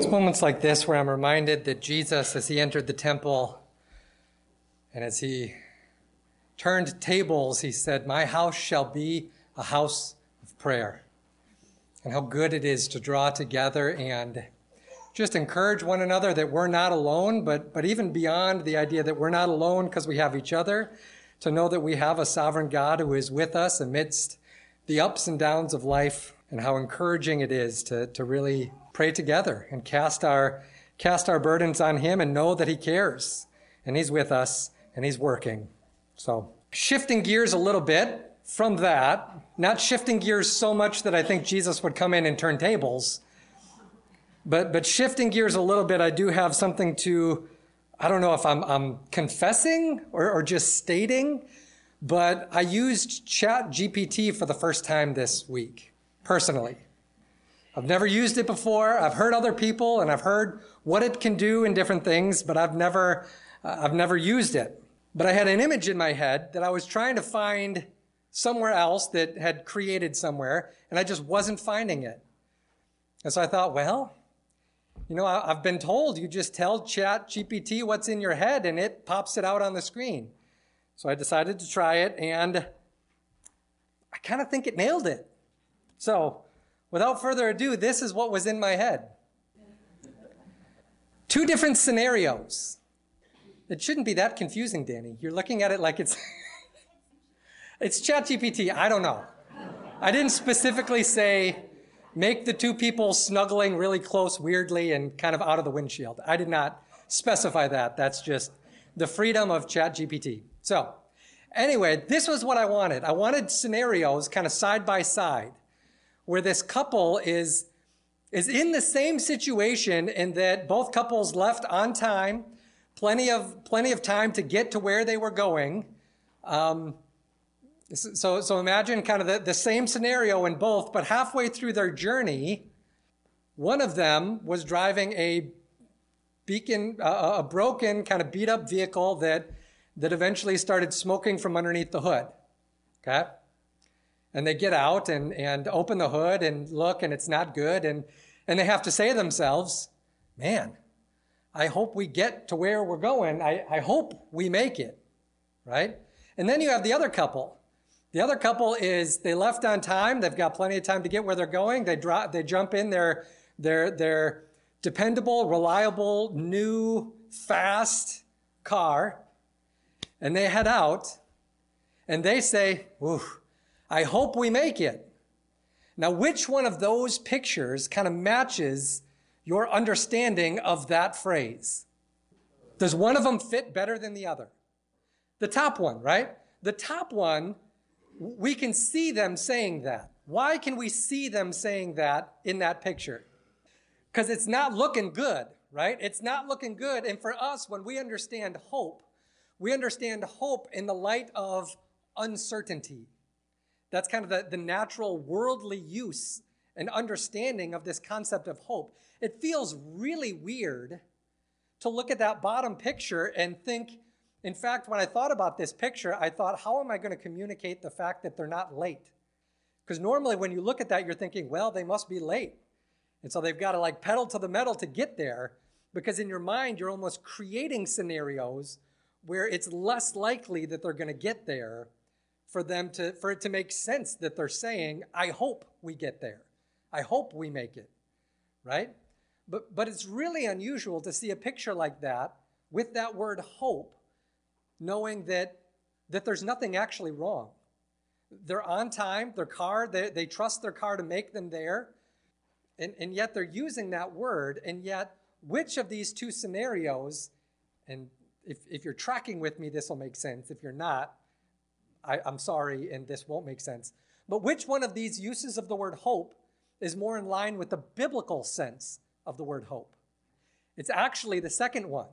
It's moments like this where I'm reminded that Jesus, as he entered the temple and as he turned tables, he said, "My house shall be a house of prayer." And how good it is to draw together and just encourage one another that we're not alone, but even beyond the idea that we're not alone because we have each other, to know that we have a sovereign God who is with us amidst the ups and downs of life, and how encouraging it is to really pray together and cast our burdens on him and know that he cares and he's with us and he's working. So shifting gears a little bit from that, not shifting gears so much that I think Jesus would come in and turn tables, but shifting gears a little bit, I do have something to, I don't know if I'm confessing or just stating, but I used ChatGPT for the first time this week, personally. I've never used it before. I've heard other people and I've heard what it can do in different things, but I've never used it. But I had an image in my head that I was trying to find somewhere else that had created somewhere, and I just wasn't finding it. And so I thought, well, I've been told you just tell ChatGPT what's in your head and it pops it out on the screen. So I decided to try it, and I kind of think it nailed it. So without further ado, this is what was in my head. 2 different scenarios. It shouldn't be that confusing, Danny. You're looking at it like it's it's ChatGPT. I don't know. I didn't specifically say make the 2 people snuggling really close weirdly and kind of out of the windshield. I did not specify that. That's just the freedom of ChatGPT. So anyway, this was what I wanted. I wanted scenarios kind of side by side where this couple is in the same situation in that both couples left on time, plenty of time to get to where they were going. So imagine kind of the same scenario in both, but halfway through their journey, one of them was driving a broken, kind of beat up vehicle that eventually started smoking from underneath the hood. Okay? And they get out and open the hood and look, and it's not good. And they have to say to themselves, man, I hope we get to where we're going. I hope we make it, right? And then you have the other couple. The other couple is they left on time. They've got plenty of time to get where they're going. They jump in their dependable, reliable, new, fast car, and they head out, and they say, "Ooh, I hope we make it." Now, which one of those pictures kind of matches your understanding of that phrase? Does one of them fit better than the other? The top one, right? The top one, we can see them saying that. Why can we see them saying that in that picture? Because it's not looking good, right? It's not looking good. And for us, when we understand hope in the light of uncertainty. That's kind of the natural worldly use and understanding of this concept of hope. It feels really weird to look at that bottom picture and think, in fact, when I thought about this picture, I thought, how am I going to communicate the fact that they're not late? Because normally when you look at that, you're thinking, well, they must be late. And so they've got to like pedal to the metal to get there, because in your mind, you're almost creating scenarios where it's less likely that they're going to get there for it to make sense that they're saying, I hope we get there. I hope we make it, right? But it's really unusual to see a picture like that with that word hope, knowing that there's nothing actually wrong. They're on time, they trust their car to make them there, and yet they're using that word, and yet which of these 2 scenarios, and if you're tracking with me, this will make sense. If you're not, I'm sorry, and this won't make sense. But which one of these uses of the word hope is more in line with the biblical sense of the word hope? It's actually the second one.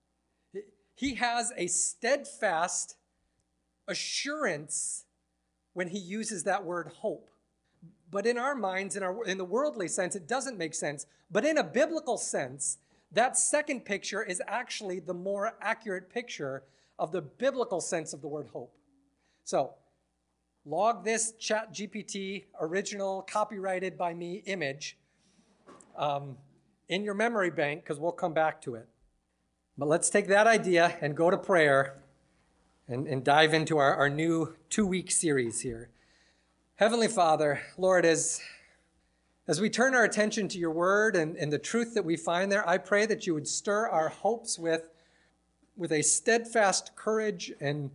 He has a steadfast assurance when he uses that word hope. But in our minds, in the worldly sense, it doesn't make sense. But in a biblical sense, that second picture is actually the more accurate picture of the biblical sense of the word hope. So, log this ChatGPT original, copyrighted by me image. in your memory bank because we'll come back to it. But let's take that idea and go to prayer and dive into our new 2-week series here. Heavenly Father, Lord, as we turn our attention to your word and the truth that we find there, I pray that you would stir our hopes with a steadfast courage and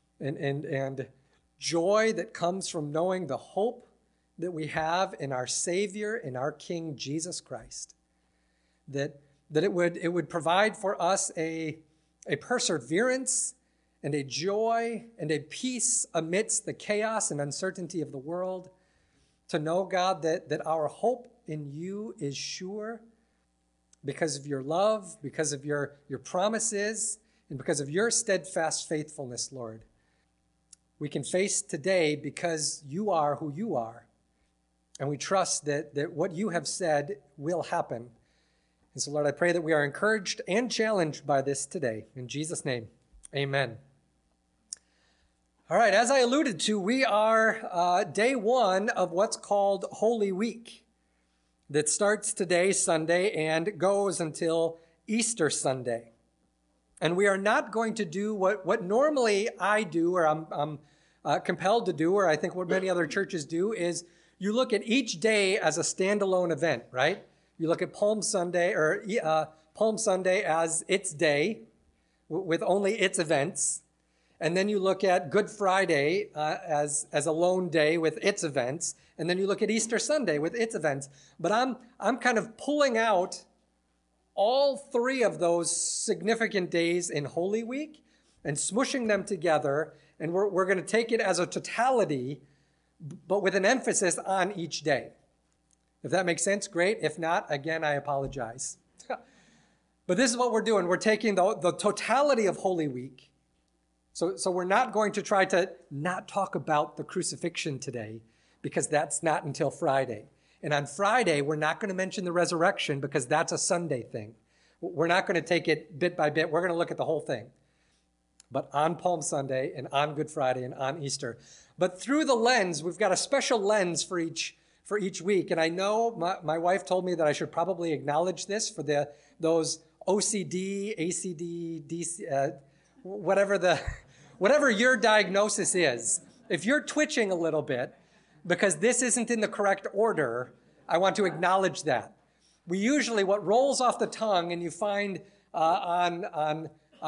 joy that comes from knowing the hope that we have in our Savior, in our King, Jesus Christ. That it would provide for us a perseverance and a joy and a peace amidst the chaos and uncertainty of the world, to know, God, that our hope in you is sure because of your love, because of your promises, and because of your steadfast faithfulness, Lord. We can face today because you are who you are, and we trust that what you have said will happen. And so, Lord, I pray that we are encouraged and challenged by this today. In Jesus' name, amen. All right, as I alluded to, we are day 1 of what's called Holy Week, that starts today, Sunday, and goes until Easter Sunday. And we are not going to do what normally I do, or I'm compelled to do, or I think what many other churches do, is you look at each day as a standalone event, right? You look at Palm Sunday, or Palm Sunday as its day, with only its events. And then you look at Good Friday as a lone day with its events. And then you look at Easter Sunday with its events. But I'm kind of pulling out all 3 of those significant days in Holy Week and smushing them together. And we're going to take it as a totality, but with an emphasis on each day. If that makes sense, great. If not, again, I apologize. But this is what we're doing. We're taking the totality of Holy Week. So we're not going to try to not talk about the crucifixion today, because that's not until Friday. And on Friday, we're not going to mention the resurrection because that's a Sunday thing. We're not going to take it bit by bit. We're going to look at the whole thing. But on Palm Sunday and on Good Friday and on Easter. But through the lens, we've got a special lens for each week. And I know my wife told me that I should probably acknowledge this for those OCD, ACD, DC, whatever your diagnosis is. If you're twitching a little bit because this isn't in the correct order, I want to acknowledge that. We usually, what rolls off the tongue, and you find on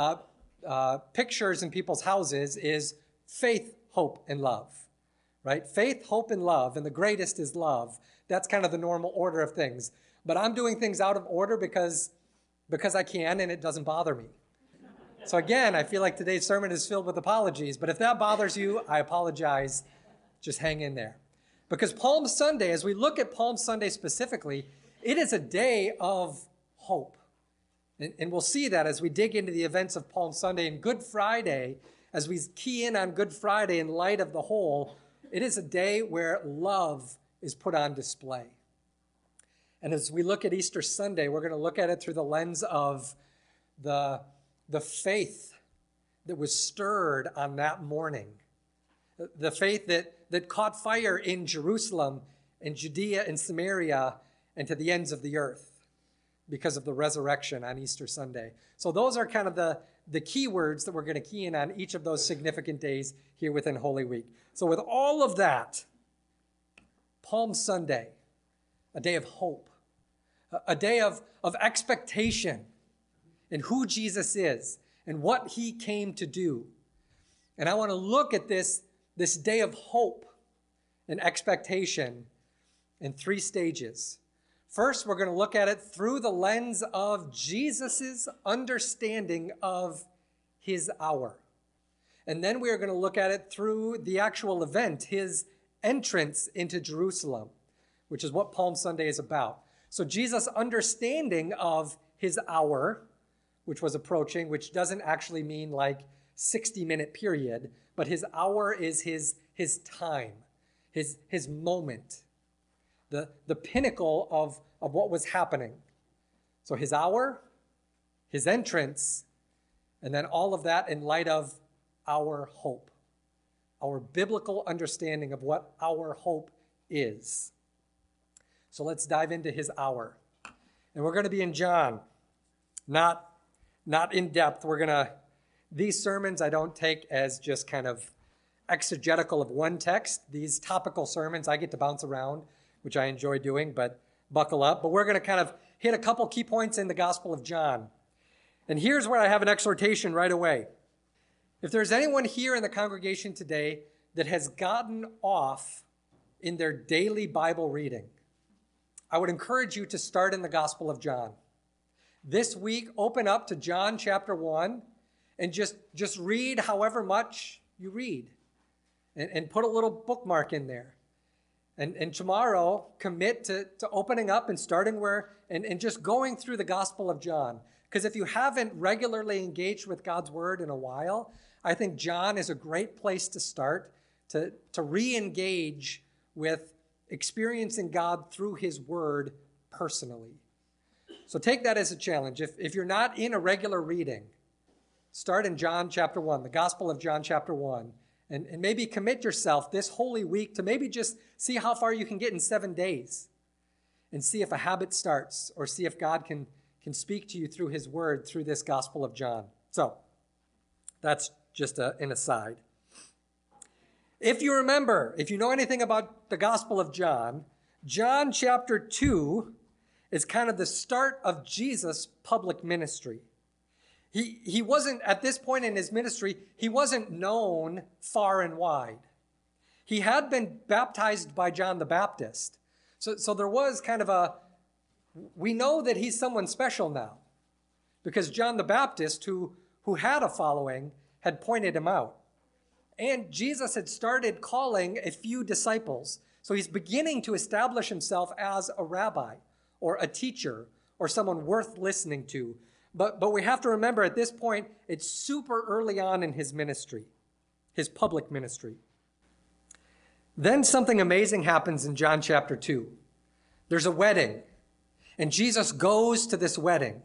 pictures in people's houses, is faith, hope, and love, right? Faith, hope, and love, and the greatest is love. That's kind of the normal order of things. But I'm doing things out of order because I can, and it doesn't bother me. So again, I feel like today's sermon is filled with apologies, but if that bothers you, I apologize. Just hang in there. Because Palm Sunday, as we look at Palm Sunday specifically, it is a day of hope. And we'll see that as we dig into the events of Palm Sunday. And Good Friday, as we key in on Good Friday in light of the whole, it is a day where love is put on display. And as we look at Easter Sunday, we're going to look at it through the lens of the faith that was stirred on that morning. The faith that caught fire in Jerusalem and Judea and Samaria and to the ends of the earth because of the resurrection on Easter Sunday. So those are kind of the key words that we're going to key in on each of those significant days here within Holy Week. So with all of that, Palm Sunday, a day of hope, a day of expectation in who Jesus is and what he came to do. And I want to look at this day of hope and expectation in 3 stages. First, we're going to look at it through the lens of Jesus' understanding of his hour. And then we are going to look at it through the actual event, his entrance into Jerusalem, which is what Palm Sunday is about. So Jesus' understanding of his hour, which was approaching, which doesn't actually mean like 60-minute period, but his hour is his time, his moment, the pinnacle of what was happening. So his hour, his entrance, and then all of that in light of our hope, our biblical understanding of what our hope is. So let's dive into his hour. And we're going to be in John, not in depth. These sermons I don't take as just kind of exegetical of one text. These topical sermons I get to bounce around, which I enjoy doing, but buckle up. But we're going to kind of hit a couple key points in the Gospel of John. And here's where I have an exhortation right away. If there's anyone here in the congregation today that has gotten off in their daily Bible reading, I would encourage you to start in the Gospel of John. This week, open up to John chapter 1 and just read however much you read and put a little bookmark in there. And tomorrow, commit to opening up and starting and just going through the Gospel of John. Because if you haven't regularly engaged with God's Word in a while, I think John is a great place to start to re-engage with experiencing God through His Word personally. So take that as a challenge. If you're not in a regular reading, start in John chapter 1, the Gospel of John chapter 1, and maybe commit yourself this Holy Week to maybe just see how far you can get in 7 days and see if a habit starts or see if God can speak to you through His Word through this Gospel of John. So that's just an aside. If you remember, if you know anything about the Gospel of John, John chapter 2 is kind of the start of Jesus' public ministry. He wasn't, at this point in his ministry, he wasn't known far and wide. He had been baptized by John the Baptist. So there was kind of we know that he's someone special now because John the Baptist, who had a following, had pointed him out. And Jesus had started calling a few disciples. So he's beginning to establish himself as a rabbi or a teacher or someone worth listening to. But we have to remember at this point, it's super early on in his ministry, his public ministry. Then something amazing happens in John chapter 2. There's a wedding, and Jesus goes to this wedding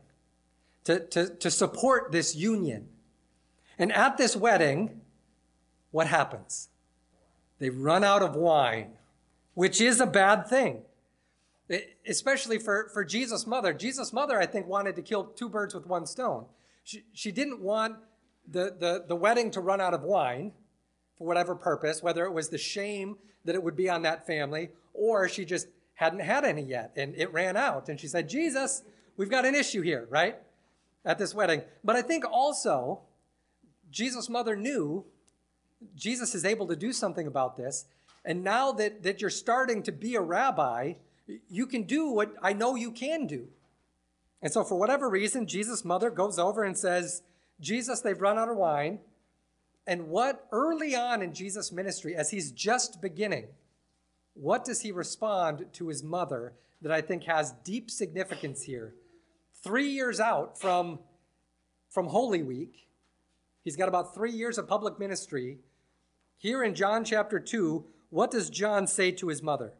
to support this union. And at this wedding, what happens? They run out of wine, which is a bad thing, especially for Jesus' mother. Jesus' mother, I think, wanted to kill two birds with one stone. She didn't want the wedding to run out of wine for whatever purpose, whether it was the shame that it would be on that family, or she just hadn't had any yet, and it ran out. And she said, Jesus, we've got an issue here, right, at this wedding. But I think also Jesus' mother knew Jesus is able to do something about this. And now that you're starting to be a rabbi, you can do what I know you can do. And so for whatever reason, Jesus' mother goes over and says, Jesus, they've run out of wine. And what early on in Jesus' ministry, as he's just beginning, what does he respond to his mother that I think has deep significance here? 3 years out from Holy Week, he's got about 3 years of public ministry. Here in John chapter 2, what does John say to his mother?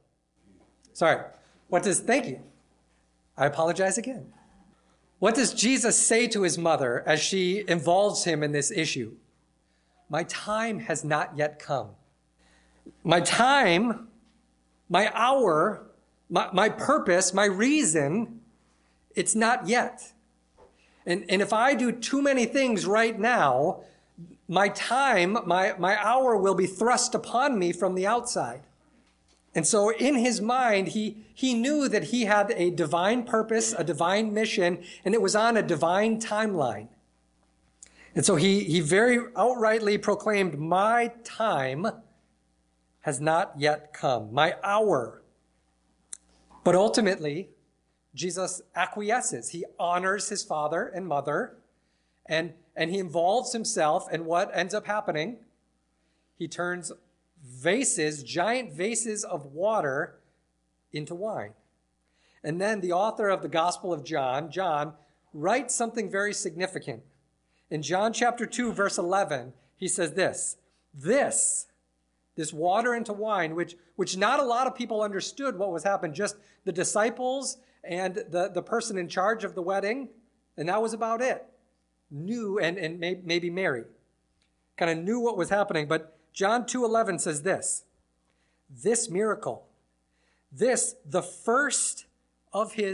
Thank you. I apologize again. What does Jesus say to his mother as she involves him in this issue? My time has not yet come. My time, my hour, my purpose, my reason, it's not yet. And if I do too many things right now, my time, my hour will be thrust upon me from the outside. And so in his mind, he knew that he had a divine purpose, a divine mission, and it was on a divine timeline. And so he very outrightly proclaimed, my time has not yet come, my hour. But ultimately, Jesus acquiesces. He honors his father and mother, and he involves himself in what ends up happening. He turns vases, giant vases of water, into wine. And then the author of the Gospel of John, writes something very significant. In John chapter 2, verse 11, he says this water into wine, which not a lot of people understood what was happening, just the disciples and the person in charge of the wedding, and that was about it. Knew, and maybe Mary, kind of knew what was happening. But John 2:11 says this miracle, the first of his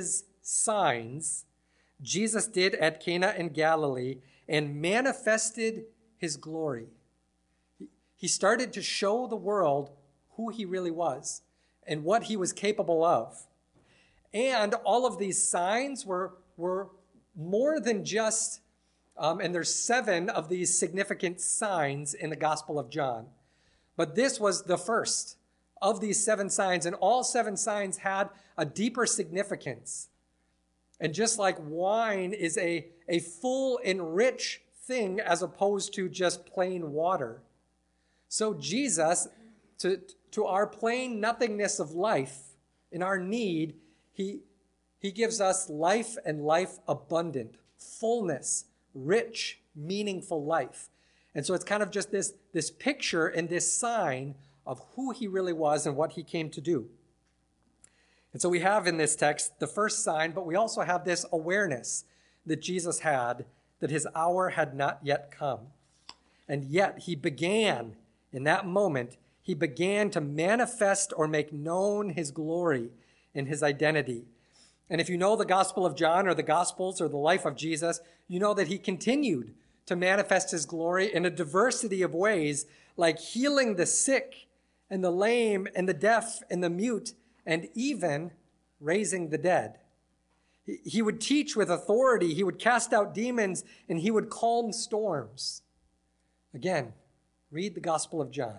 signs Jesus did at Cana in Galilee and manifested his glory. He started to show the world who he really was and what he was capable of. And all of these signs were more than just, and there's 7 of these significant signs in the Gospel of John. But this was the first of these 7 signs, and all 7 signs had a deeper significance. And just like wine is a full and rich thing as opposed to just plain water, so Jesus, to our plain nothingness of life, in our need, he gives us life and life abundant, fullness, rich, meaningful life. And so it's kind of just this picture and this sign of who he really was and what he came to do. And so we have in this text the first sign, but we also have this awareness that Jesus had that his hour had not yet come. And yet he began, in that moment, he began to manifest or make known his glory and his identity. And if you know the Gospel of John or the Gospels or the life of Jesus, you know that he continued to manifest his glory in a diversity of ways, like healing the sick and the lame and the deaf and the mute, and even raising the dead. He would teach with authority, he would cast out demons, and he would calm storms. Again, read the Gospel of John.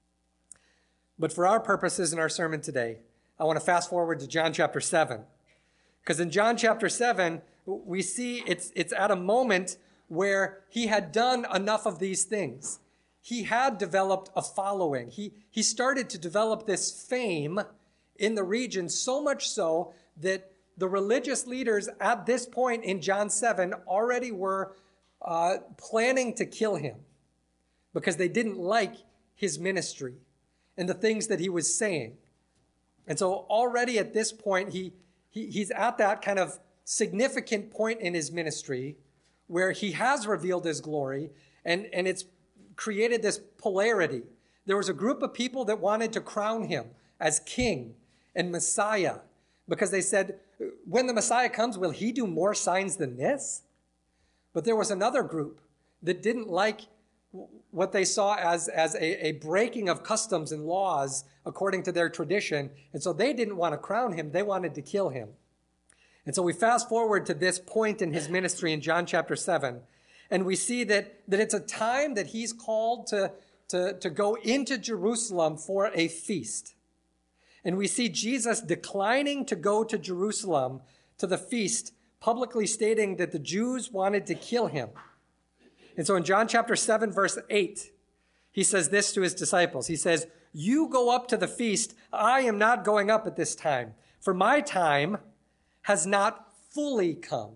But for our purposes in our sermon today, I want to fast forward to John chapter 7. Because in John chapter 7, we see it's at a moment where he had done enough of these things. He had developed a following. He started to develop this fame in the region, so much so that the religious leaders at this point in John 7 already were planning to kill him because they didn't like his ministry and the things that he was saying. And so already at this point, he's at that kind of significant point in his ministry where he has revealed his glory, and it's created this polarity. There was a group of people that wanted to crown him as king and Messiah because they said, when the Messiah comes, will he do more signs than this? But there was another group that didn't like what they saw as a breaking of customs and laws according to their tradition. And so they didn't want to crown him. They wanted to kill him. And so we fast forward to this point in his ministry in John chapter 7. And we see that it's a time that he's called to go into Jerusalem for a feast. And we see Jesus declining to go to Jerusalem to the feast, publicly stating that the Jews wanted to kill him. And so in John chapter 7, verse 8, he says this to his disciples. He says, "You go up to the feast. I am not going up at this time, for my time has not fully come."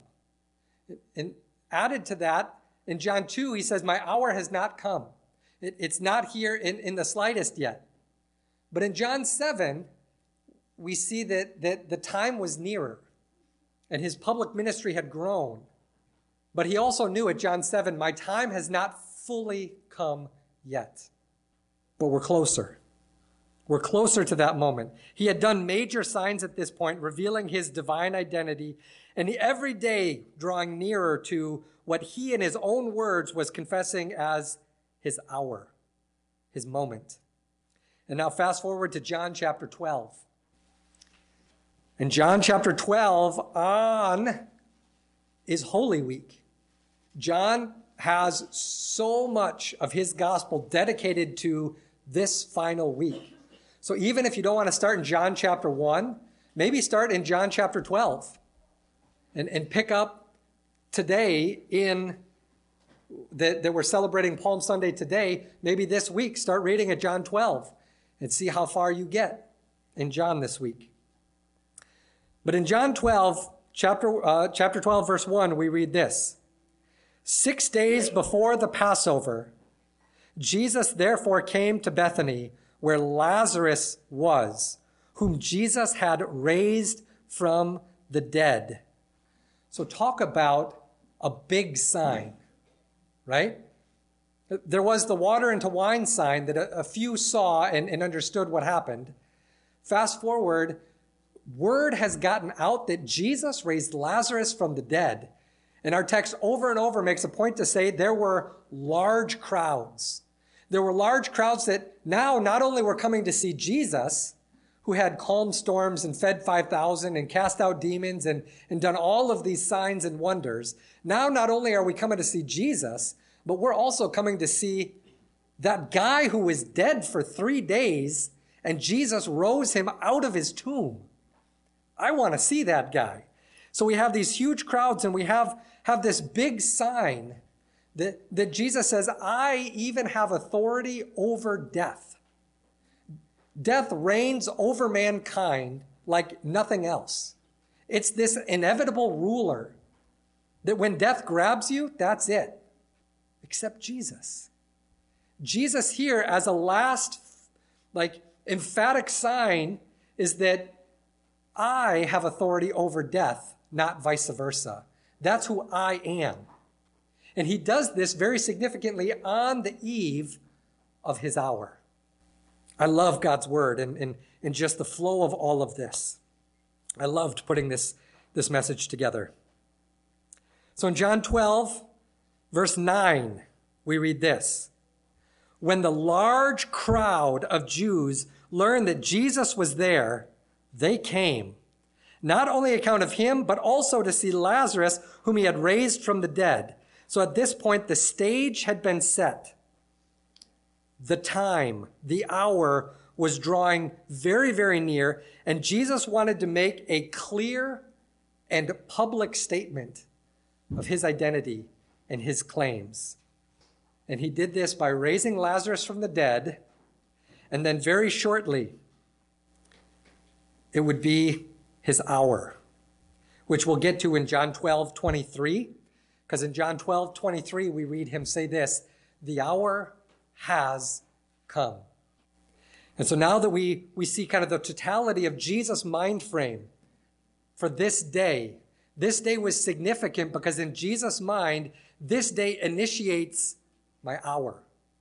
And added to that, in John 2, he says, "My hour has not come." It's not here in the slightest yet. But in John 7, we see that the time was nearer and his public ministry had grown. But he also knew at John 7, my time has not fully come yet. But we're closer. We're closer to that moment. He had done major signs at this point, revealing his divine identity, and every day drawing nearer to what he, in his own words, was confessing as his hour, his moment. And now fast forward to John chapter 12. In John chapter 12 on is Holy Week. John has so much of his gospel dedicated to this final week. So even if you don't want to start in John chapter 1, maybe start in John chapter 12 and pick up today in that we're celebrating Palm Sunday today. Maybe this week start reading at John 12 and see how far you get in John this week. But in John 12, chapter 12, verse 1, we read this. 6 days before the Passover, Jesus therefore came to Bethany, where Lazarus was, whom Jesus had raised from the dead. So talk about a big sign, right? There was the water into wine sign that a few saw and understood what happened. Fast forward, word has gotten out that Jesus raised Lazarus from the dead. And our text over and over makes a point to say there were large crowds. There were large crowds that now not only were coming to see Jesus, who had calmed storms and fed 5,000 and cast out demons and done all of these signs and wonders. Now not only are we coming to see Jesus, but we're also coming to see that guy who was dead for 3 days and Jesus rose him out of his tomb. I want to see that guy. So we have these huge crowds and we have this big sign that Jesus says, I even have authority over death. Death reigns over mankind like nothing else. It's this inevitable ruler that when death grabs you, that's it. Except Jesus. Jesus here as a last, emphatic sign is that I have authority over death, not vice versa. That's who I am. And he does this very significantly on the eve of his hour. I love God's word and just the flow of all of this. I loved putting this message together. So in John 12, verse 9, we read this. When the large crowd of Jews learned that Jesus was there, they came, not only on account of him, but also to see Lazarus, whom he had raised from the dead. So at this point, the stage had been set. The time, the hour was drawing very, very near, and Jesus wanted to make a clear and public statement of his identity and his claims. And he did this by raising Lazarus from the dead, and then very shortly, it would be his hour, which we'll get to in John 12:23, because in John 12:23, we read him say this, the hour has come. And so now that we see kind of the totality of Jesus' mind frame for this day was significant because in Jesus' mind, this day initiates my hour.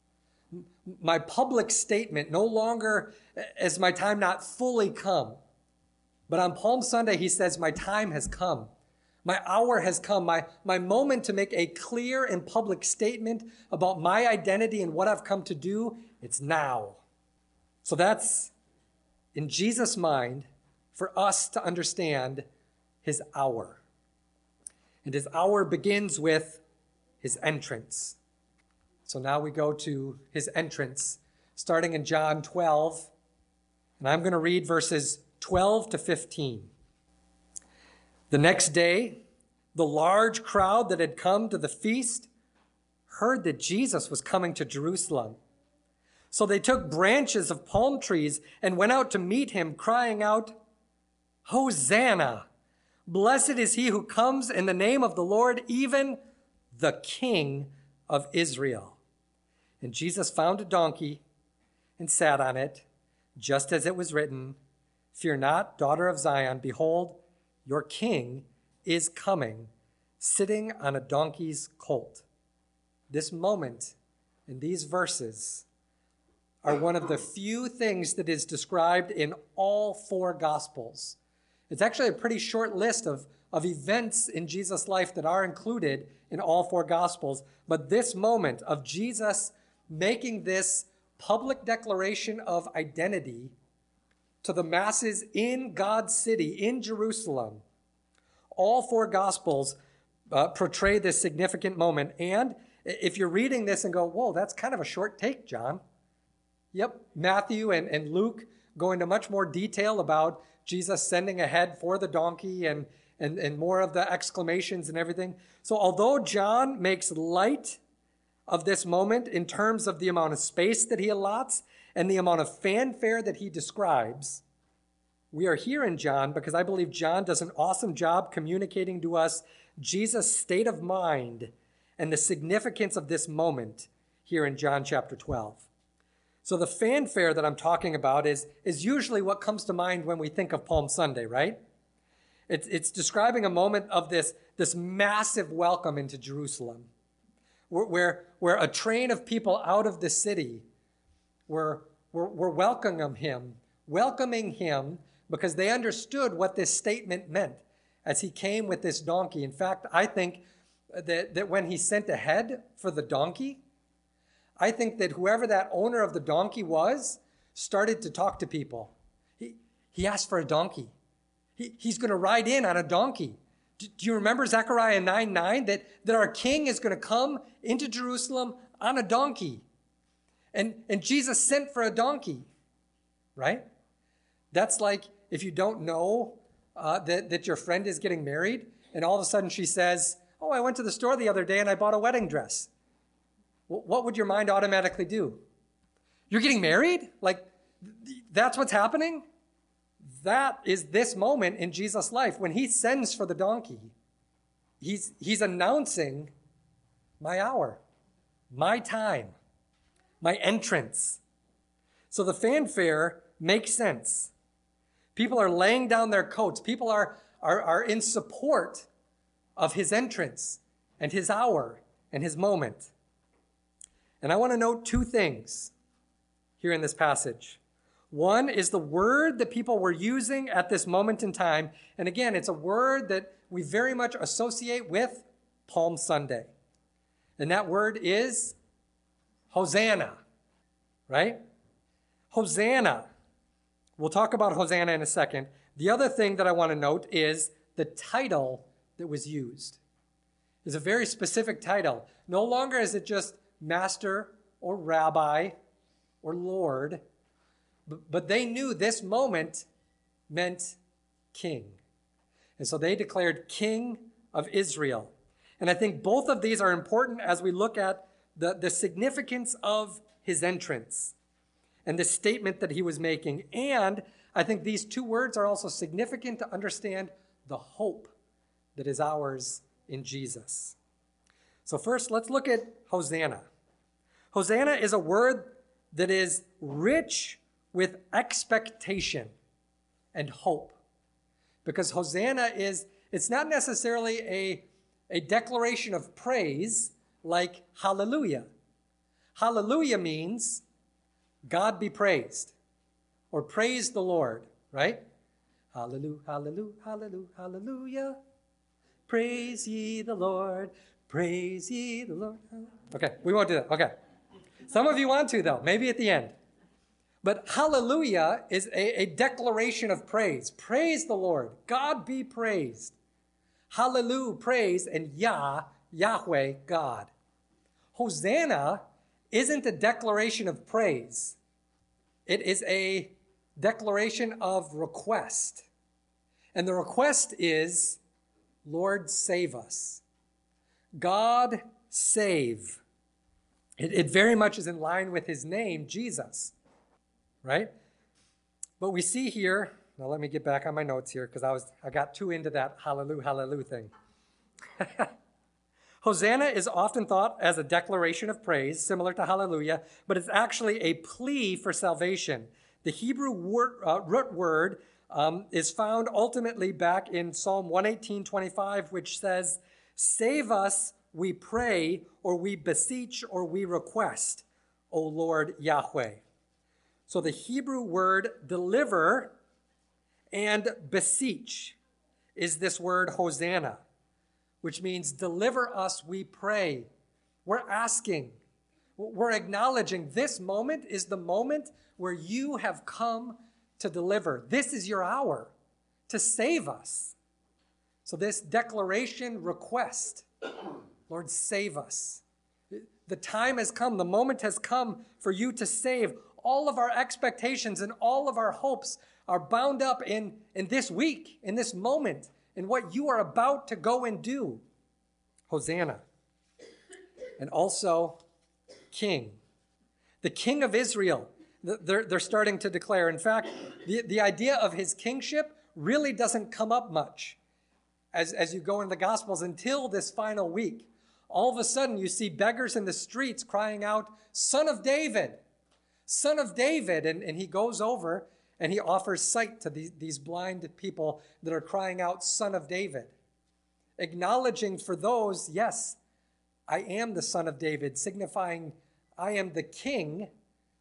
My public statement no longer is my time not fully come. But on Palm Sunday, he says, my time has come. My hour has come. My moment to make a clear and public statement about my identity and what I've come to do, it's now. So that's in Jesus' mind for us to understand his hour. And his hour begins with his entrance. So now we go to his entrance, starting in John 12. And I'm going to read verses 12 to 15. The next day, the large crowd that had come to the feast heard that Jesus was coming to Jerusalem. So they took branches of palm trees and went out to meet him, crying out, Hosanna! Blessed is he who comes in the name of the Lord, even the King of Israel. And Jesus found a donkey and sat on it, just as it was written, Fear not, daughter of Zion, behold, your king is coming, sitting on a donkey's colt. This moment in these verses are one of the few things that is described in all 4 Gospels. It's actually a pretty short list of events in Jesus' life that are included in all 4 Gospels. But this moment of Jesus making this public declaration of identity to the masses in God's city, in Jerusalem, all 4 Gospels portray this significant moment. And if you're reading this and go, whoa, that's kind of a short take, John. Yep, Matthew and Luke go into much more detail about Jesus sending ahead for the donkey and more of the exclamations and everything. So although John makes light of this moment in terms of the amount of space that he allots and the amount of fanfare that he describes, we are here in John because I believe John does an awesome job communicating to us Jesus' state of mind and the significance of this moment here in John chapter 12. So the fanfare that I'm talking about is usually what comes to mind when we think of Palm Sunday, right? It's describing a moment of this massive welcome into Jerusalem, where a train of people out of the city were welcoming him because they understood what this statement meant as he came with this donkey. In fact, I think that when he sent ahead for the donkey, I think that whoever that owner of the donkey was started to talk to people. He asked for a donkey. He's going to ride in on a donkey. Do you remember Zechariah 9:9, that our king is going to come into Jerusalem on a donkey? And Jesus sent for a donkey, right? That's like if you don't know that your friend is getting married, and all of a sudden she says, oh, I went to the store the other day and I bought a wedding dress. What would your mind automatically do? You're getting married? Like, that's what's happening? That is this moment in Jesus' life. When he sends for the donkey, he's announcing my hour, my time, my entrance. So the fanfare makes sense. People are laying down their coats. People are in support of his entrance and his hour and his moment. And I want to note two things here in this passage. One is the word that people were using at this moment in time. And again, it's a word that we very much associate with Palm Sunday. And that word is Hosanna, right? Hosanna. We'll talk about Hosanna in a second. The other thing that I want to note is the title that was used. It's a very specific title. No longer is it just Master or Rabbi or Lord, but they knew this moment meant King. And so they declared King of Israel. And I think both of these are important as we look at the significance of his entrance and the statement that he was making. And I think these two words are also significant to understand the hope that is ours in Jesus. So first, let's look at Hosanna. Hosanna is a word that is rich with expectation and hope. Because Hosanna it's not necessarily a declaration of praise like hallelujah. Hallelujah means God be praised or praise the Lord, right? Hallelujah, hallelujah, hallelujah, hallelujah. Praise ye the Lord, praise ye the Lord. Okay, we won't do that. Okay. Some of you want to, though, maybe at the end. But hallelujah is a declaration of praise. Praise the Lord. God be praised. Hallelujah, praise, and Yahweh, God. Hosanna isn't a declaration of praise. It is a declaration of request. And the request is, Lord, save us. God, save. It very much is in line with his name, Jesus. Right? But we see here, now let me get back on my notes here because I got too into that hallelujah, hallelujah thing. Hosanna is often thought as a declaration of praise, similar to hallelujah, but it's actually a plea for salvation. The Hebrew root word is found ultimately back in Psalm 118:25, which says, save us, we pray, or we beseech, or we request, O Lord Yahweh. So the Hebrew word deliver and beseech is this word Hosanna, which means deliver us, we pray. We're asking, we're acknowledging this moment is the moment where you have come to deliver. This is your hour to save us. So this declaration request, Lord, save us. The time has come, the moment has come for you to save. All of our expectations and all of our hopes are bound up in this week, in this moment, in what you are about to go and do. Hosanna. And also, King. The King of Israel, they're starting to declare. In fact, the idea of his kingship really doesn't come up much as you go in the Gospels until this final week. All of a sudden, you see beggars in the streets crying out, Son of David, Son of David. And he goes over and he offers sight to these blind people that are crying out, Son of David. Acknowledging for those, yes, I am the Son of David, signifying I am the King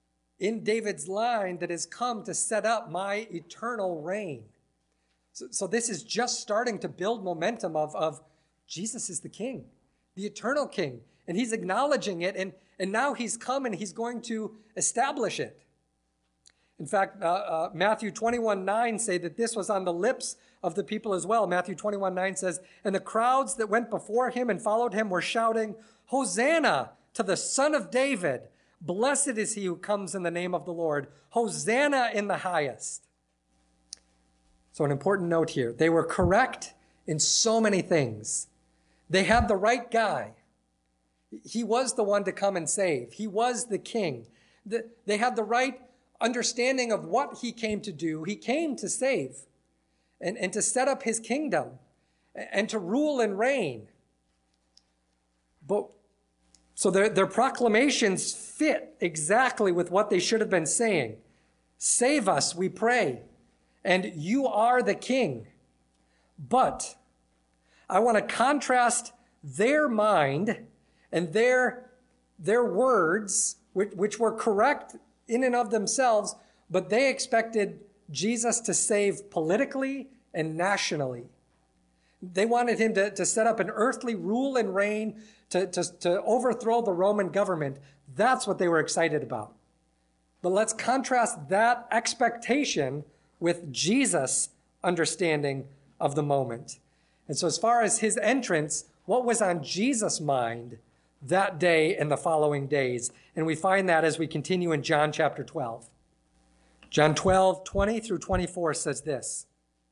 in David's line that has come to set up my eternal reign. So this is just starting to build momentum of Jesus is the king, the eternal king. And he's acknowledging it, and now he's come and he's going to establish it. In fact, Matthew 21:9 say that this was on the lips of the people as well. Matthew 21:9 says, and the crowds that went before him and followed him were shouting, Hosanna to the Son of David. Blessed is he who comes in the name of the Lord. Hosanna in the highest. So an important note here. They were correct in so many things. They had the right guy. He was the one to come and save. He was the king. They had the right understanding of what he came to do. He came to save and to set up his kingdom and to rule and reign. But so their proclamations fit exactly with what they should have been saying. Save us, we pray, and you are the king. But I want to contrast their mind and their words, which were correct in and of themselves, but they expected Jesus to save politically and nationally. They wanted him to set up an earthly rule and reign, to overthrow the Roman government. That's what they were excited about. But let's contrast that expectation with Jesus' understanding of the moment. And so as far as his entrance, what was on Jesus' mind that day and the following days? And we find that as we continue in John chapter 12. John 12:20 through 24 says this.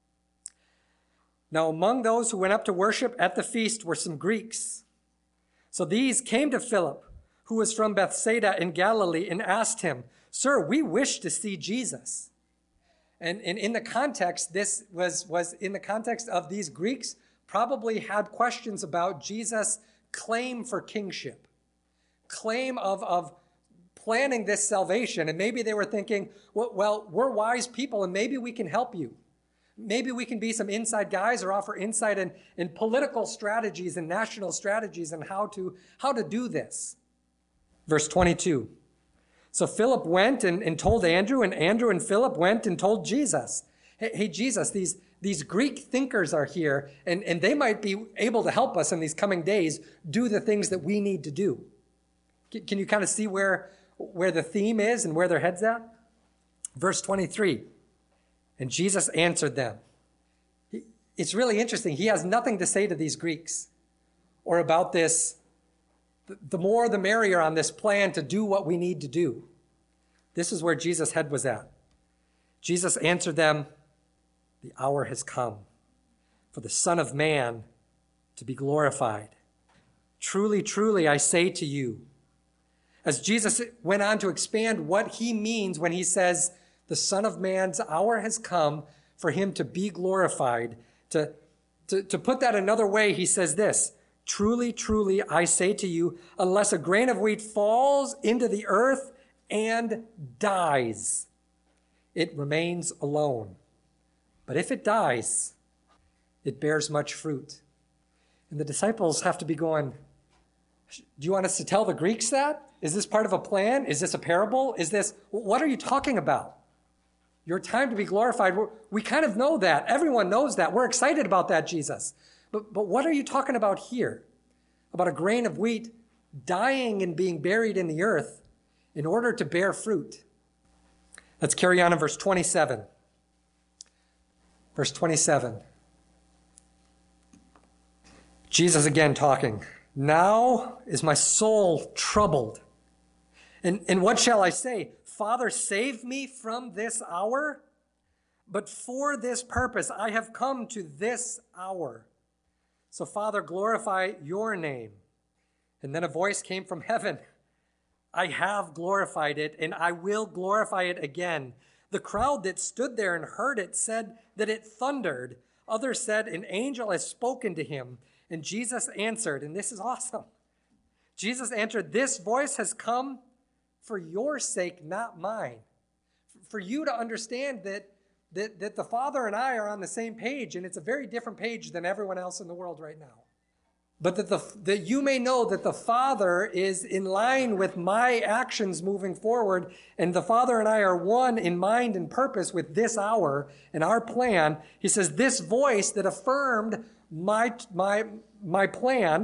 Now among those who went up to worship at the feast were some Greeks. So these came to Philip, who was from Bethsaida in Galilee, and asked him, Sir, we wish to see Jesus. And in the context, this was in the context of these Greeks probably had questions about Jesus' claim for kingship, claim of planning this salvation. And maybe they were thinking, well, we're wise people and maybe we can help you. Maybe we can be some inside guys or offer insight in political strategies and national strategies and how to do this. Verse 22. So Philip went and told Andrew, and Andrew and Philip went and told Jesus. Hey Jesus, these Greek thinkers are here, and they might be able to help us in these coming days do the things that we need to do. Can you kind of see where the theme is and where their head's at? Verse 23. And Jesus answered them. It's really interesting. He has nothing to say to these Greeks or about this, the more the merrier on this plan to do what we need to do. This is where Jesus' head was at. Jesus answered them, the hour has come for the Son of Man to be glorified. Truly, truly, I say to you. As Jesus went on to expand what he means when he says, the Son of Man's hour has come for him to be glorified. To put that another way, he says this, truly, truly, I say to you, unless a grain of wheat falls into the earth and dies, it remains alone. But if it dies, it bears much fruit. And the disciples have to be going, do you want us to tell the Greeks that? Is this part of a plan? Is this a parable? What are you talking about? Your time to be glorified. We kind of know that. Everyone knows that. We're excited about that, Jesus. But what are you talking about here? About a grain of wheat dying and being buried in the earth in order to bear fruit. Let's carry on in verse 27. Verse 27. Jesus again talking. Now is my soul troubled. And what shall I say? Father, save me from this hour. But for this purpose, I have come to this hour. So, Father, glorify your name. And then a voice came from heaven. I have glorified it, and I will glorify it again. The crowd that stood there and heard it said that it thundered. Others said, an angel has spoken to him. And Jesus answered, and this is awesome. Jesus answered, this voice has come for your sake, not mine. For you to understand that the Father and I are on the same page, and it's a very different page than everyone else in the world right now. but that you may know that the Father is in line with my actions moving forward, and the Father and I are one in mind and purpose with this hour and our plan. He says, this voice that affirmed my plan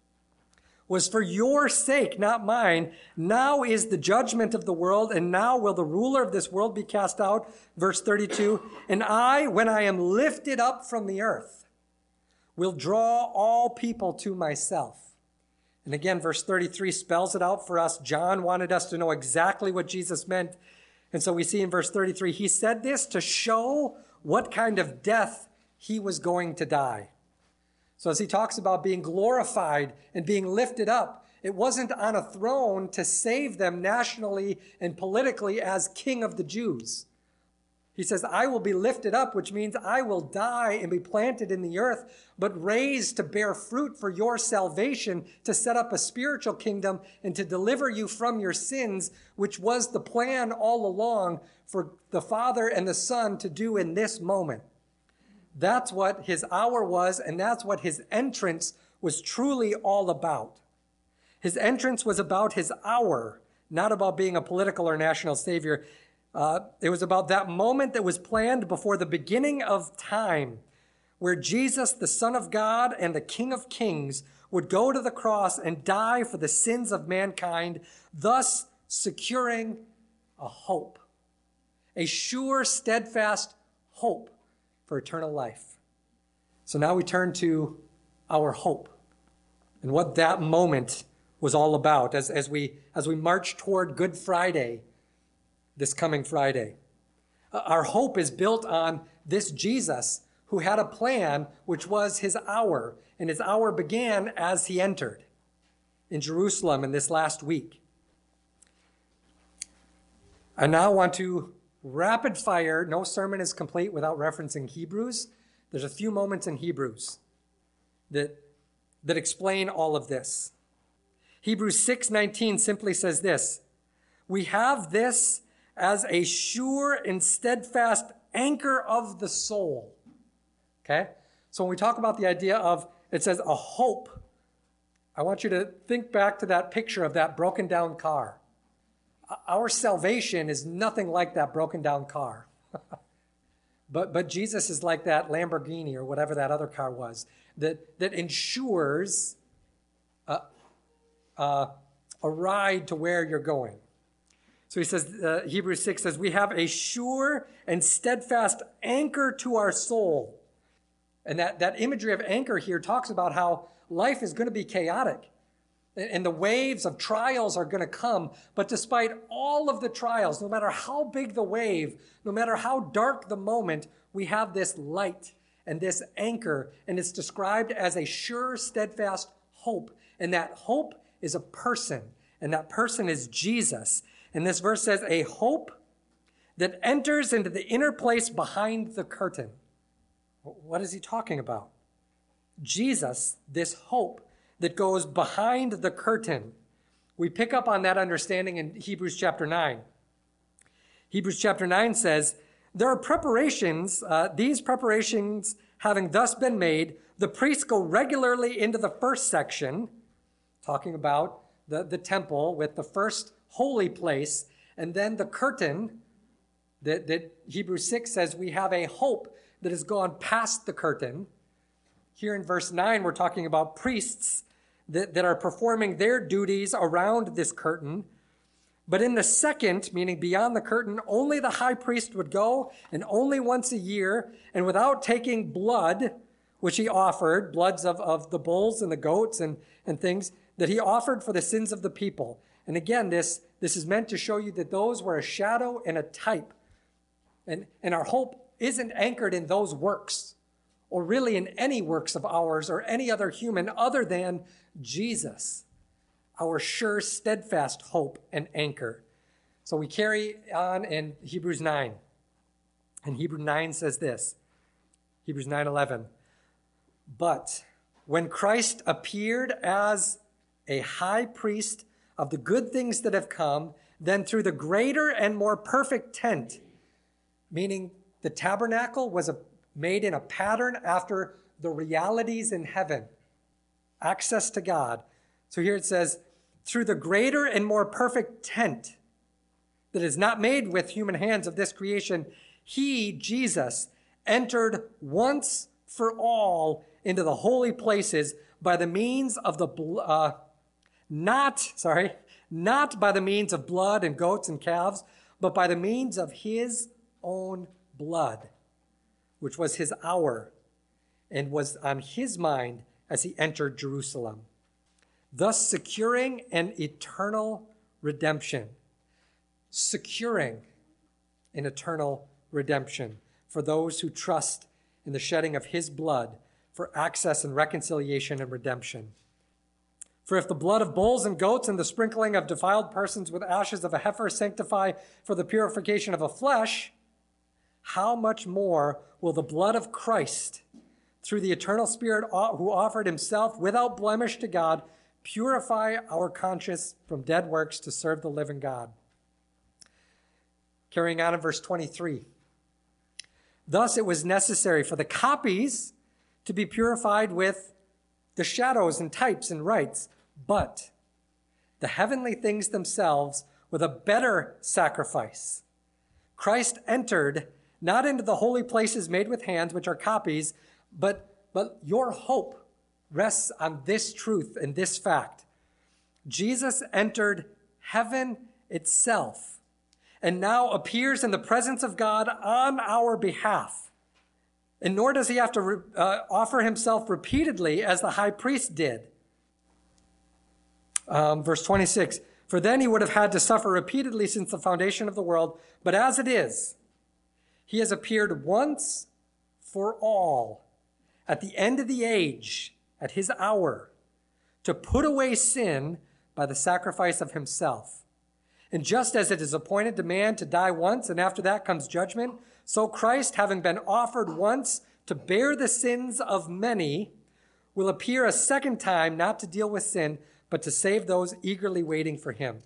was for your sake, not mine. Now is the judgment of the world, and now will the ruler of this world be cast out. Verse 32, and I, when I am lifted up from the earth, will draw all people to myself. And again, verse 33 spells it out for us. John wanted us to know exactly what Jesus meant. And so we see in verse 33, he said this to show what kind of death he was going to die. So as he talks about being glorified and being lifted up, it wasn't on a throne to save them nationally and politically as King of the Jews. He says, I will be lifted up, which means I will die and be planted in the earth, but raised to bear fruit for your salvation, to set up a spiritual kingdom and to deliver you from your sins, which was the plan all along for the Father and the Son to do in this moment. That's what his hour was, and that's what his entrance was truly all about. His entrance was about his hour, not about being a political or national savior. It was about that moment that was planned before the beginning of time, where Jesus, the Son of God and the King of Kings, would go to the cross and die for the sins of mankind, thus securing a hope, a sure, steadfast hope for eternal life. So now we turn to our hope and what that moment was all about as we march toward Good Friday, this coming Friday. Our hope is built on this Jesus who had a plan which was his hour, and his hour began as he entered in Jerusalem in this last week. I now want to rapid fire. No sermon is complete without referencing Hebrews. There's a few moments in Hebrews that explain all of this. Hebrews 6:19 simply says this, we have this as a sure and steadfast anchor of the soul. Okay? So when we talk about the idea of, it says a hope, I want you to think back to that picture of that broken down car. Our salvation is nothing like that broken down car. But Jesus is like that Lamborghini or whatever that other car was that ensures a ride to where you're going. So he says, Hebrews 6 says, we have a sure and steadfast anchor to our soul. And that imagery of anchor here talks about how life is going to be chaotic. And the waves of trials are going to come. But despite all of the trials, no matter how big the wave, no matter how dark the moment, we have this light and this anchor. And it's described as a sure, steadfast hope. And that hope is a person. And that person is Jesus. And this verse says, a hope that enters into the inner place behind the curtain. What is he talking about? Jesus, this hope that goes behind the curtain. We pick up on that understanding in Hebrews chapter 9. Hebrews chapter 9 says, there are preparations, these preparations having thus been made, the priests go regularly into the first section, talking about the temple with the first holy place, and then the curtain that Hebrews 6 says we have a hope that has gone past the curtain. Here in verse 9, we're talking about priests that are performing their duties around this curtain. But in the second, meaning beyond the curtain, only the high priest would go, and only once a year, and without taking blood, which he offered, bloods of the bulls and the goats and things, that he offered for the sins of the people. And again, this is meant to show you that those were a shadow and a type. And our hope isn't anchored in those works, or really in any works of ours or any other human other than Jesus, our sure, steadfast hope and anchor. So we carry on in Hebrews 9. And Hebrews 9 says this, Hebrews 9:11. But when Christ appeared as a high priest of the good things that have come, then through the greater and more perfect tent, meaning the tabernacle was made in a pattern after the realities in heaven. access to God. So here it says, through the greater and more perfect tent that is not made with human hands of this creation, he, Jesus, entered once for all into the holy places by the means of the not by the means of blood and goats and calves, but by the means of his own blood, which was his hour and was on his mind as he entered Jerusalem, thus securing an eternal redemption. Securing an eternal redemption for those who trust in the shedding of his blood for access and reconciliation and redemption. For if the blood of bulls and goats and the sprinkling of defiled persons with ashes of a heifer sanctify for the purification of a flesh, how much more will the blood of Christ, through the eternal Spirit who offered himself without blemish to God, purify our conscience from dead works to serve the living God? Carrying on in verse 23. Thus it was necessary for the copies to be purified with the shadows and types and rites, but the heavenly things themselves with a better sacrifice. Christ entered not into the holy places made with hands, which are copies, but your hope rests on this truth and this fact. Jesus entered heaven itself and now appears in the presence of God on our behalf. And nor does he have to offer himself repeatedly as the high priest did. Verse 26, for then he would have had to suffer repeatedly since the foundation of the world. But as it is, he has appeared once for all at the end of the age, at his hour, to put away sin by the sacrifice of himself. And just as it is appointed to man to die once, and after that comes judgment, so Christ, having been offered once to bear the sins of many, will appear a second time, not to deal with sin, but to save those eagerly waiting for him.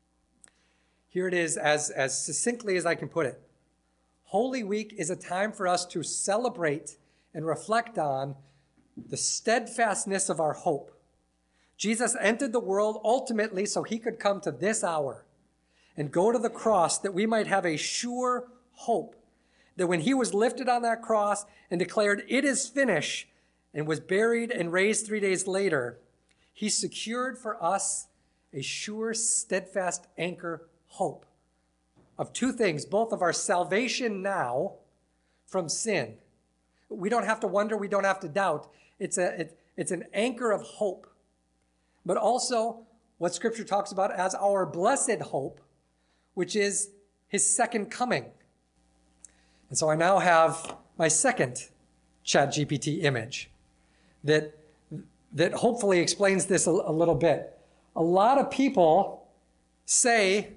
Here it is, as succinctly as I can put it. Holy Week is a time for us to celebrate and reflect on the steadfastness of our hope. Jesus entered the world ultimately so he could come to this hour and go to the cross that we might have a sure hope that when he was lifted on that cross and declared, "It is finished," and was buried and raised 3 days later, he secured for us a sure, steadfast anchor hope of two things, both of our salvation now from sin. We don't have to wonder, we don't have to doubt. It's an anchor of hope, but also what Scripture talks about as our blessed hope, which is his second coming. And so I now have my second ChatGPT image that hopefully explains this a little bit. A lot of people say,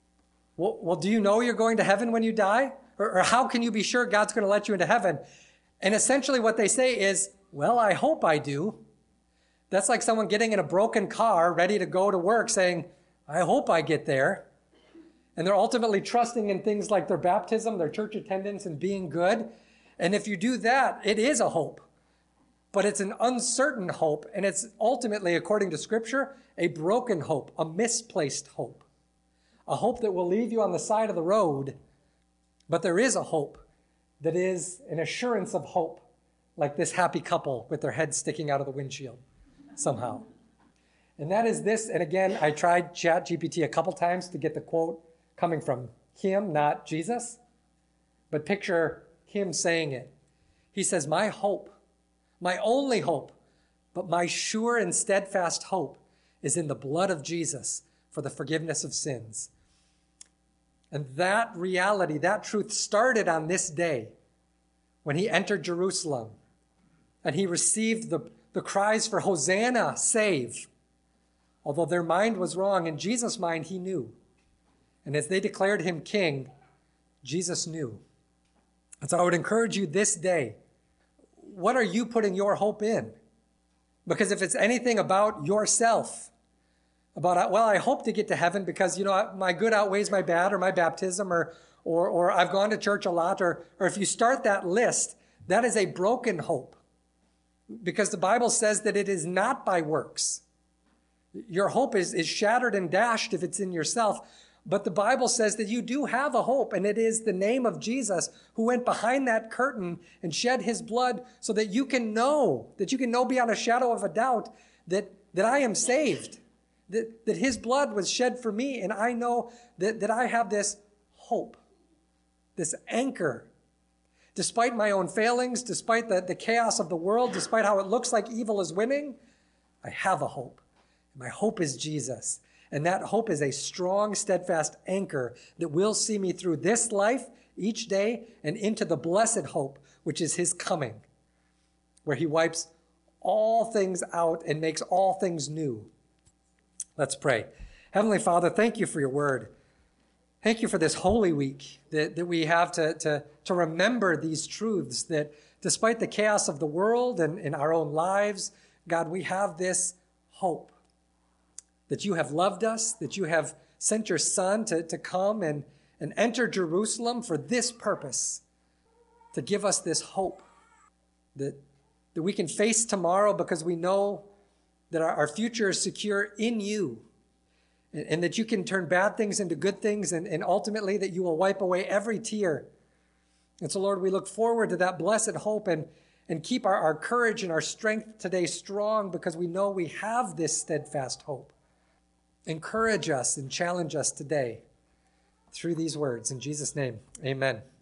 well, do you know you're going to heaven when you die? Or how can you be sure God's going to let you into heaven? And essentially what they say is, well, I hope I do. That's like someone getting in a broken car ready to go to work saying, I hope I get there. And they're ultimately trusting in things like their baptism, their church attendance, and being good. And if you do that, it is a hope. But it's an uncertain hope, and it's ultimately, according to Scripture, a broken hope, a misplaced hope. A hope that will leave you on the side of the road, but there is a hope that is an assurance of hope, like this happy couple with their heads sticking out of the windshield somehow. And that is this, and again, I tried ChatGPT a couple times to get the quote coming from him, not Jesus, but picture him saying it. He says, my hope, my only hope, but my sure and steadfast hope is in the blood of Jesus for the forgiveness of sins. And that reality, that truth started on this day when he entered Jerusalem and he received the cries for Hosanna, save. Although their mind was wrong, in Jesus' mind he knew. And as they declared him king, Jesus knew. And so I would encourage you this day, what are you putting your hope in? Because if it's anything about yourself, about, well, I hope to get to heaven because, my good outweighs my bad, or my baptism, or I've gone to church a lot, or if you start that list, that is a broken hope. because the Bible says that it is not by works. Your hope is shattered and dashed if it's in yourself. But the Bible says that you do have a hope, and it is the name of Jesus who went behind that curtain and shed his blood so that you can know beyond a shadow of a doubt that I am saved, that his blood was shed for me, and I know that I have this hope, this anchor. Despite my own failings, despite the chaos of the world, despite how it looks like evil is winning, I have a hope. My hope is Jesus. And that hope is a strong, steadfast anchor that will see me through this life each day and into the blessed hope, which is his coming, where he wipes all things out and makes all things new. Let's pray. Heavenly Father, thank you for your word. Thank you for this Holy Week that we have to remember these truths, that despite the chaos of the world and in our own lives, God, we have this hope. That you have loved us, that you have sent your Son to come and enter Jerusalem for this purpose, to give us this hope, that we can face tomorrow because we know that our future is secure in you, and that you can turn bad things into good things, and ultimately that you will wipe away every tear. And so, Lord, we look forward to that blessed hope and keep our courage and our strength today strong because we know we have this steadfast hope. Encourage us and challenge us today through these words. In Jesus' name, amen.